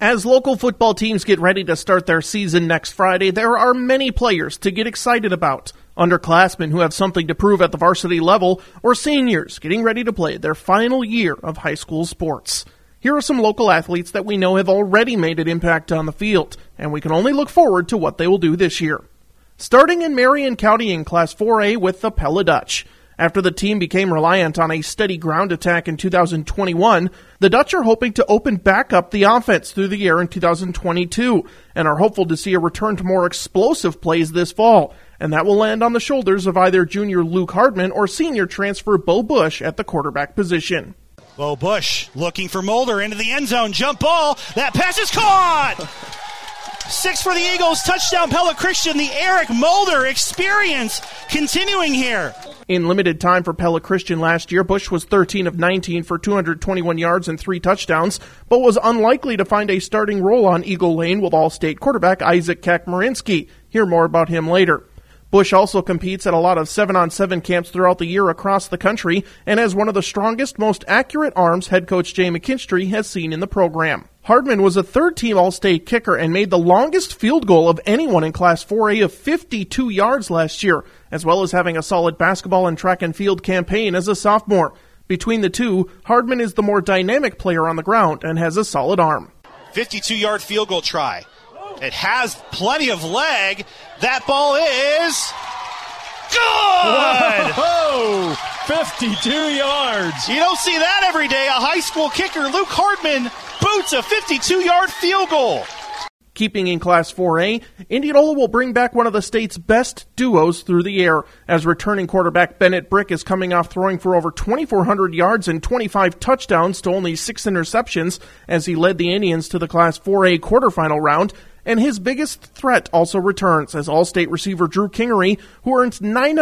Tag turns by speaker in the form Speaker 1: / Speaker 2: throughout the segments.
Speaker 1: As local football teams get ready to start their season next Friday, there are many players to get excited about. Underclassmen who have something to prove at the varsity level, or seniors getting ready to play their final year of high school sports. Here are some local athletes that we know have already made an impact on the field, and we can only look forward to what they will do this year. Starting in Marion County in Class 4A with the Pella Dutch. After the team became reliant on a steady ground attack in 2021, the Dutch are hoping to open back up the offense through the air in 2022 and are hopeful to see a return to more explosive plays this fall, and that will land on the shoulders of either junior Luke Hardman or senior transfer Bo Bush at the quarterback position.
Speaker 2: Bo Bush looking for Mulder into the end zone, jump ball, that pass is caught! 6 for the Eagles, touchdown Pella Christian, the Eric Mulder experience continuing here.
Speaker 1: In limited time for Pella Christian last year, Bush was 13 of 19 for 221 yards and 3 touchdowns, but was unlikely to find a starting role on Eagle Lane with All-State quarterback Isaac Kakmarinsky. Hear more about him later. Bush also competes at a lot of 7-on-7 camps throughout the year across the country and has one of the strongest, most accurate arms head coach Jay McKinstry has seen in the program. Hardman was a third-team All-State kicker and made the longest field goal of anyone in Class 4A of 52 yards last year, as well as having a solid basketball and track and field campaign as a sophomore. Between the two, Hardman is the more dynamic player on the ground and has a solid arm.
Speaker 2: 52-yard field goal try. It has plenty of leg. That ball is good!
Speaker 3: Whoa! 52 yards.
Speaker 2: You don't see that every day. A high school kicker, Luke Hardman, boots a 52-yard field goal.
Speaker 1: Keeping in Class 4A, Indianola will bring back one of the state's best duos through the air, as returning quarterback Bennett Brick is coming off throwing for over 2,400 yards and 25 touchdowns to only 6 interceptions as he led the Indians to the Class 4A quarterfinal round. And his biggest threat also returns as All-State receiver Drew Kingery, who earned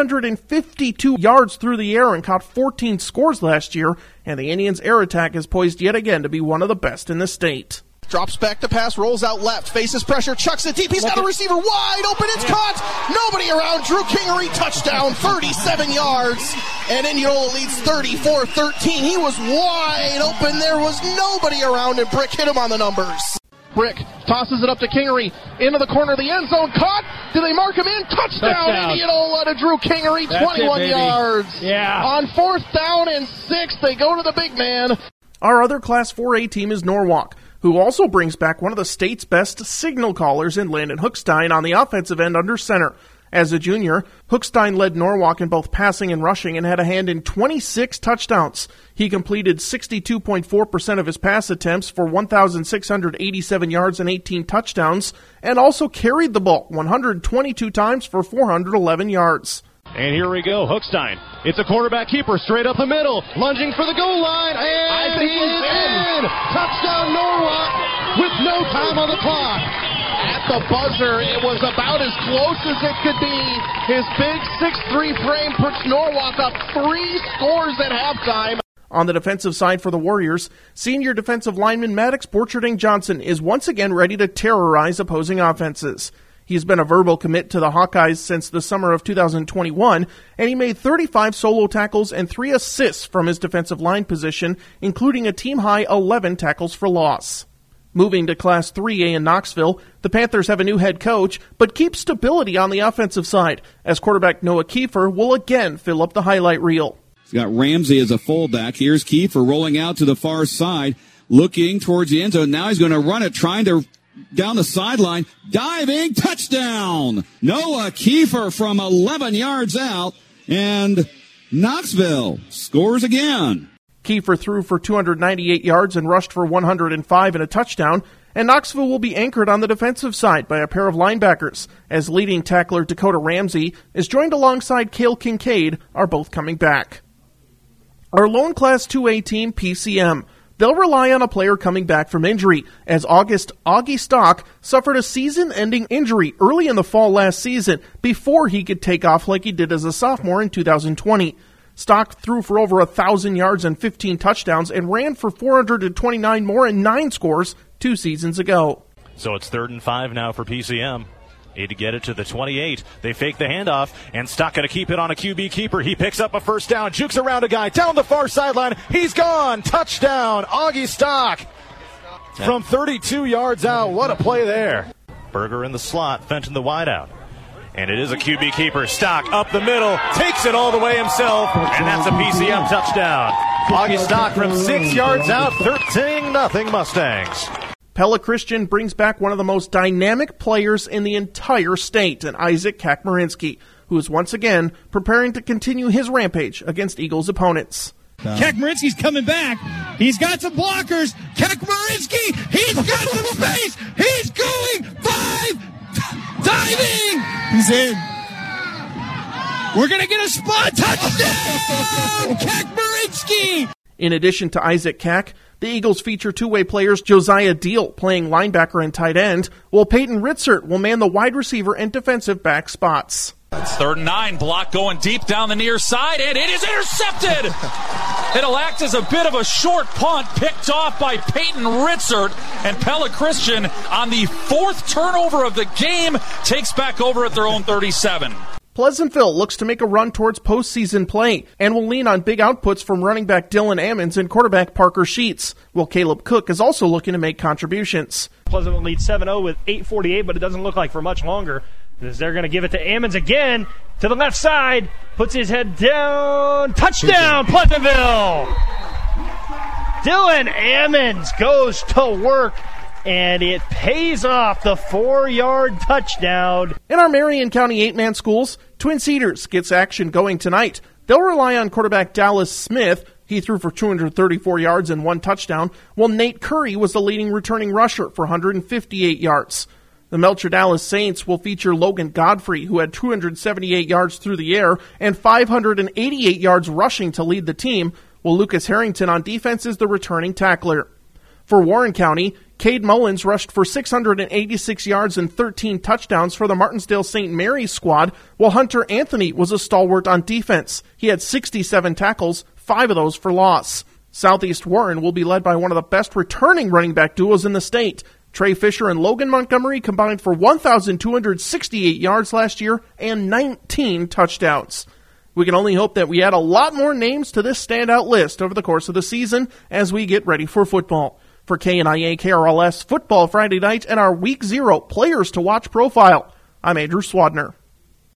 Speaker 1: 952 yards through the air and caught 14 scores last year, and the Indians' air attack is poised yet again to be one of the best in the state.
Speaker 4: Drops back to pass, rolls out left, faces pressure, chucks it deep. He's got a receiver wide open. It's caught. Nobody around. Drew Kingery, touchdown, 37 yards. And Indianola leads 34-13. He was wide open. There was nobody around, and Brick hit him on the numbers. Brick tosses it up to Kingery, into the corner of the end zone, caught. Do they mark him in? Touchdown. Indianola to Drew Kingery, 21 yards.
Speaker 3: Yeah.
Speaker 4: On 4th down and 6, they go to the big man.
Speaker 1: Our other Class 4A team is Norwalk, who also brings back one of the state's best signal callers in Landon Hookstein on the offensive end under center. As a junior, Hookstein led Norwalk in both passing and rushing and had a hand in 26 touchdowns. He completed 62.4% of his pass attempts for 1,687 yards and 18 touchdowns, and also carried the ball 122 times for 411 yards.
Speaker 3: And here we go, Hookstein. It's a quarterback keeper straight up the middle, lunging for the goal line, and he is in! Touchdown Norwalk with no time on the clock.
Speaker 4: At the buzzer, it was about as close as it could be. His big 6'3" frame puts Norwalk up 3 scores at halftime.
Speaker 1: On the defensive side for the Warriors, senior defensive lineman Maddox Borcherding Johnson is once again ready to terrorize opposing offenses. He's been a verbal commit to the Hawkeyes since the summer of 2021, and he made 35 solo tackles and 3 assists from his defensive line position, including a team-high 11 tackles for loss. Moving to Class 3A in Knoxville, the Panthers have a new head coach, but keep stability on the offensive side, as quarterback Noah Kiefer will again fill up the highlight reel.
Speaker 5: He's got Ramsey as a fullback. Here's Kiefer rolling out to the far side, looking towards the end zone. Now he's going to run it, trying to down the sideline, diving, touchdown! Noah Kiefer from 11 yards out, and Knoxville scores again.
Speaker 1: Kiefer threw for 298 yards and rushed for 105 and a touchdown, and Knoxville will be anchored on the defensive side by a pair of linebackers, as leading tackler Dakota Ramsey is joined alongside Cale Kincaid, are both coming back. Our lone Class 2A team, PCM. They'll rely on a player coming back from injury, as Augie Stock suffered a season-ending injury early in the fall last season before he could take off like he did as a sophomore in 2020. Stock threw for over 1,000 yards and 15 touchdowns and ran for 429 more and 9 scores 2 seasons ago.
Speaker 6: So it's 3rd and 5 now for PCM. Need to get it to the 28. They fake the handoff, and Stock going to keep it on a QB keeper. He picks up a first down, jukes around a guy, down the far sideline. He's gone. Touchdown, Augie Stock.
Speaker 3: from 32 yards out. What a play there.
Speaker 6: Berger in the slot, Fenton the wideout. And it is a QB keeper. Stock up the middle, takes it all the way himself, and that's a PCM touchdown. Augie Stock from 6 yards out, 13-0 Mustangs.
Speaker 1: Pella Christian brings back one of the most dynamic players in the entire state, and Isaac Kakmarinsky, who is once again preparing to continue his rampage against Eagles opponents.
Speaker 7: Kakmarinsky's coming back. He's got some blockers. Kakmarinsky, he's got some space. He's going 5. Diving! He's in. We're going to get a spot touchdown! Kakmarinsky!
Speaker 1: In addition to Isaac Kak, the Eagles feature two-way players Josiah Deal playing linebacker and tight end, while Peyton Ritzert will man the wide receiver and defensive back spots.
Speaker 8: It's 3rd and 9, block going deep down the near side, and it is intercepted! It'll act as a bit of a short punt picked off by Peyton Ritzert, and Pella Christian on the 4th turnover of the game takes back over at their own 37.
Speaker 1: Pleasantville looks to make a run towards postseason play and will lean on big outputs from running back Dylan Ammons and quarterback Parker Sheets, while Caleb Cook is also looking to make contributions.
Speaker 9: Pleasantville leads 7-0 with 8:48, but it doesn't look like for much longer. As they're going to give it to Ammons again, to the left side, puts his head down, touchdown, Pleasantville! Dylan Ammons goes to work, and it pays off, the 4-yard touchdown.
Speaker 1: In our Marion County 8-man schools, Twin Cedars gets action going tonight. They'll rely on quarterback Dallas Smith. He threw for 234 yards and 1 touchdown, while Nate Curry was the leading returning rusher for 158 yards. The Melcher Dallas Saints will feature Logan Godfrey, who had 278 yards through the air and 588 yards rushing to lead the team, while Lucas Harrington on defense is the returning tackler. For Warren County, Cade Mullins rushed for 686 yards and 13 touchdowns for the Martinsdale St. Mary's squad, while Hunter Anthony was a stalwart on defense. He had 67 tackles, 5 of those for loss. Southeast Warren will be led by one of the best returning running back duos in the state. Trey Fisher and Logan Montgomery combined for 1,268 yards last year and 19 touchdowns. We can only hope that we add a lot more names to this standout list over the course of the season as we get ready for football. For KNIA KRLS Football Friday Night and our Week 0 Players to Watch profile, I'm Andrew Swadner.